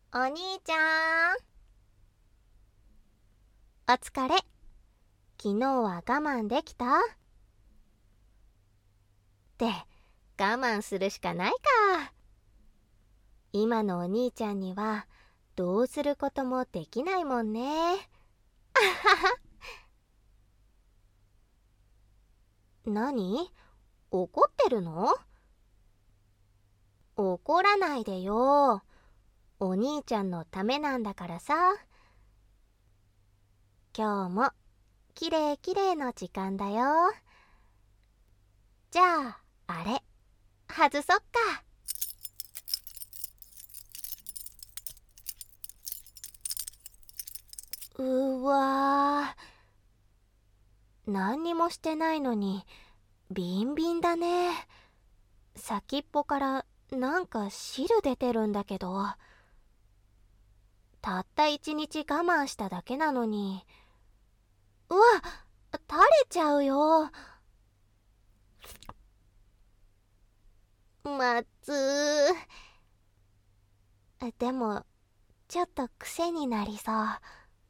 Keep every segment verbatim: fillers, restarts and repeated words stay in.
お兄ちゃん、お疲れ。昨日は我慢できた？って我慢するしかないか。今のお兄ちゃんにはどうすることもできないもんね。あはは。何？怒ってるの？怒らないでよ。お兄ちゃんのためなんだからさ。今日もきれいきれいの時間だよ。じゃああれ外そっか。うわー、何にもしてないのにビンビンだね。先っぽからなんか汁出てるんだけど、たった一日我慢しただけなのに。うわ、垂れちゃうよ。まずー。でもちょっと癖になりそう。は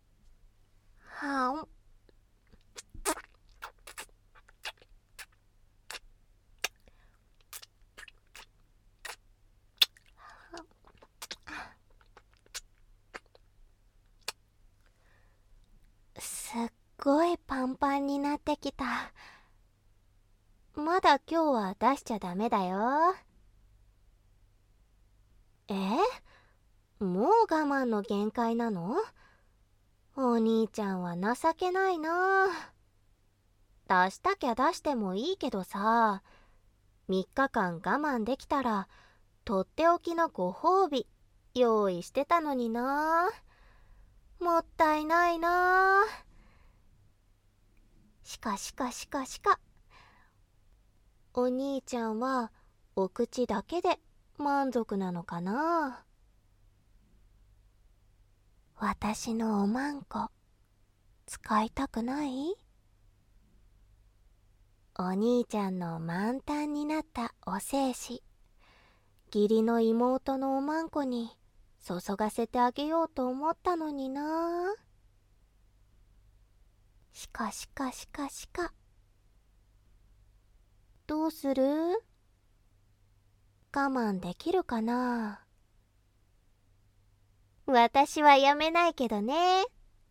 ん。すっごいパンパンになってきた。まだ今日は出しちゃダメだよ。え？もう我慢の限界なの？お兄ちゃんは情けないな。出したきゃ出してもいいけどさ、みっかかん我慢できたらとっておきのご褒美用意してたのにな。もったいないな。しかしかしかしか、お兄ちゃんはお口だけで満足なのかな。私のおまんこ使いたくない？お兄ちゃんの満タンになったお精子、義理の妹のおまんこに注がせてあげようと思ったのにな。しかしかしかしか、どうする？我慢できるかな。私はやめないけどね。あはは。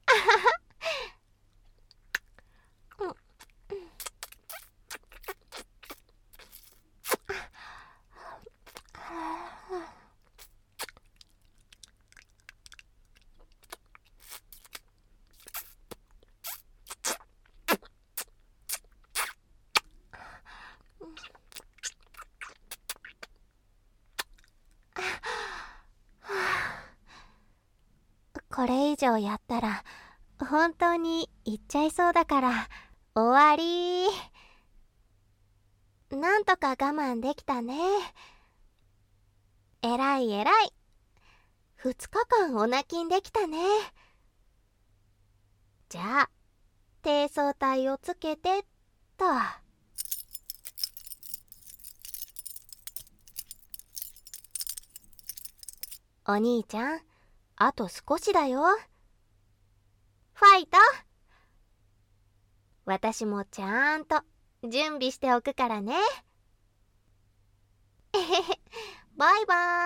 うん。これ以上やったら本当に行っちゃいそうだから終わり。なんとか我慢できたね。えらいえらい。ふつかかんお泣きんできたね。じゃあ低層体をつけてっと。お兄ちゃん、あと少しだよ。ファイト。私もちゃんと準備しておくからね。えへへ、バイバーイ。